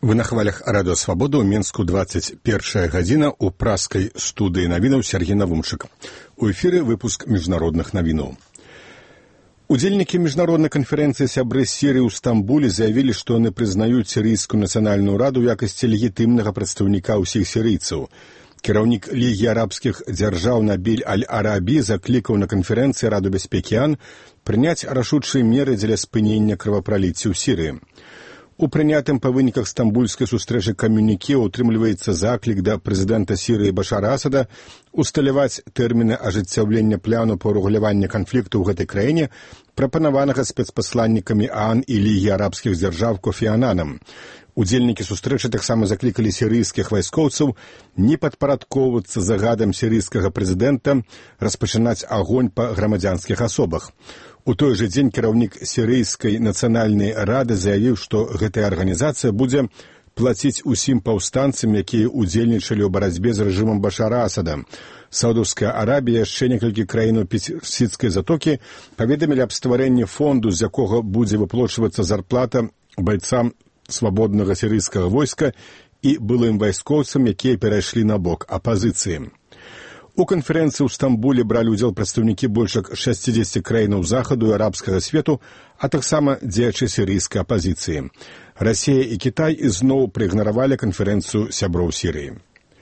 Вы на хвалях радыё Свабода ў Менску 21 гадзіна ў праскай студыі навінаў Сергей Навумчык. У эфіры выпуск міжнародных навінаў. Удзельнікі міжнароднай канферэнцыі сябры Сірыі ў Стамбуле заявілі, што яны прызнаюць Сірыйскую нацыянальную раду ў якасці легітымнага прадстаўніка ўсіх сірыйцаў. Кіраўнік Лігі арабскіх дзяржаў Набіль Аль-Арабі заклікаў на канферэнцыі Раду бяспекі ООН прыняць рашучыя меры дзеля спынення крывапраліцця ў Сірыі. У прынятым па выніках стамбульскай сустрэчы камюніке утрымліваецца заклік да прэзідэнта Сірыі Башара Асада усталяваць тэрміны ажыццяўлення плану па ўрэгуляванні канфлікту ў гэтай краіне, прапанаванага спецпасланнікамі ООН і Лігі арабскіх дзяржаў Кофі Ананам. Удзельнікі сустрэчы таксама заклікалі сірыйскіх вайскоўцаў не падпарадкоўвацца загадам сірыйскага прэзідэнта распачынаць агонь па грамадзянскіх асобах. У той жа дзень кіраўнік Сірыйскай нацыянальнай рады заявіў, што гэтая арганізацыя будзе плаціць усім паўстанцам, якія ўдзельнічалі ў барацьбе з рэжымам Башара Асада. Саудаўская Арабія, яшчэ некалькі краін Персідскай затокі паведамілі аб стварэнні фонду, з якога будзе выплачвацца зарплата байцам свабоднага сірыйскага войска і былым вайскоўцам, якія перайшлі на бок апазіцыі. У канферэнцыі ў Стамбуле бралі ўдзел прадстаўнікі больш як 60 краінаў захаду і арабскага свету, а таксама дзеячы сірыйскай апазіцыі. Расія і Кітай ізноў праігнаравалі канферэнцыю сяброў Сірыі.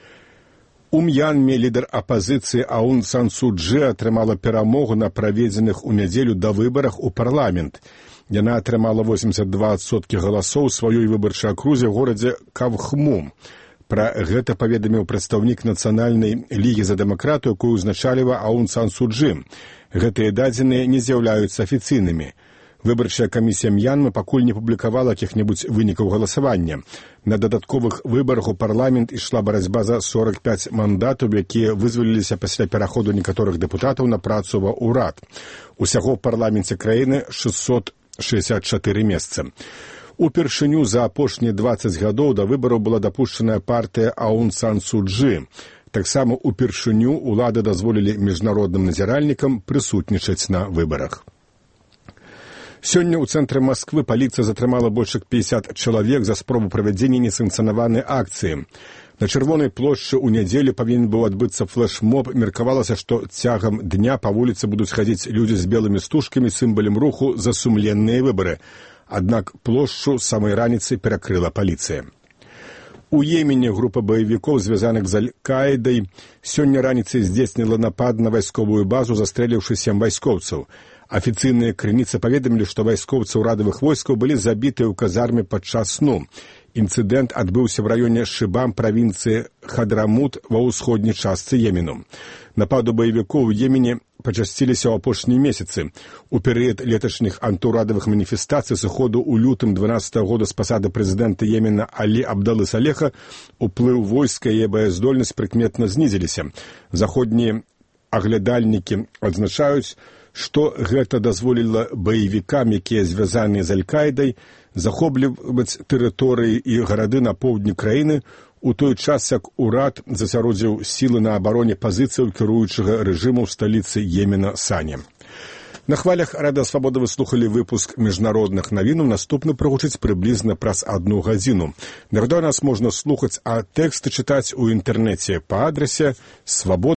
У М'янме лідар апазіцыі Аун Сан Су Чжы атрымала перамогу на праведзеных у нядзелю да выбарах у парламент. Яна атрымала 82% галасоў у сваёй выбарчай акрузе ў горадзе Кавхму. Пра гэта паведаміў прадстаўнік Нацыянальнай лігі за дэмакратыю, якую ўзначаліла Аун Сан Су Чжы. Гэтыя дадзеныя не з'яўляюцца афіцыйнымі. Выбарчая камісія М'янмы пакуль не публікавала якіх-небудзь вынікаў галасавання. На дадатковых выбарах у парламент ішла барацьба за 45 мандатаў, якія вызваліліся пасля пераходу некаторых дэпутатаў на працу ва ўрад. Усяго ў парламенце краіны 664 месцы. Упершыню за апошнія 20 гадоў да выбараў была дапушчаная партыя Аун Сан Су Чжы. Таксама упершыню ўлады дазволілі міжнародным назіральнікам прысутнічаць на выбарах. Сёння ў цэнтры Масквы паліцыя затрымала больш як 50 чалавек за спробу правядзення несанкцыянаванай акцыі. На Чырвонай плошчы ў нядзелю павінен быў адбыцца флэш-моб. Меркавалася, што цягам дня па вуліцы будуць хадзіць людзі з белымі стужкамі, сімвалам руху за сумленныя выбары. Аднак плошчу з самай раніцы перакрыла паліцыя. У Йемене група баевікоў, звязаных з Аль-Каідай, сёння раніцай здзейсніла напад на вайсковую базу, застрэліўшы 7 вайскоўцаў. Афіцыйныя крыніцы паведамілі, што вайскоўцы ўрадавых войскаў былі забітыя ў казарме падчас сну. Інцыдэнт адбыўся в раёне Шыбам правінцыі Хадрамут ва ўсходняй частцы Йемену. Нападу баевікоў у Йемене пачасціліся ў апошнія месяцы. У перыяд леташніх антыўрадавых маніфестацый сыходу ў лютым 12 года з пасады прэзідэнта Йемена Алі Абдалы Салеха уплыў войска і баяздольнасць прыкметна знізіліся. Заходнія аглядальнікі адзначаюць, што гэта дазволіла баевікам, якія звязаныя з Аль-Каідай, захопліваць тэрыторыі і гарады на поўдні краіны, у той час, як урад засяродзіў сілы на абароне пазіцыяў кіруючага рэжыму ў сталіцы Йемена Сані. На хвалях Радыё Свабода вы слухалі выпуск міжнародных навінаў. Наступны прагучыць прыблізна праз 1 гадзіну. Нагадаю, нас можна слухаць, а тэксты чытаць у інтэрнэце па адрасе свабода.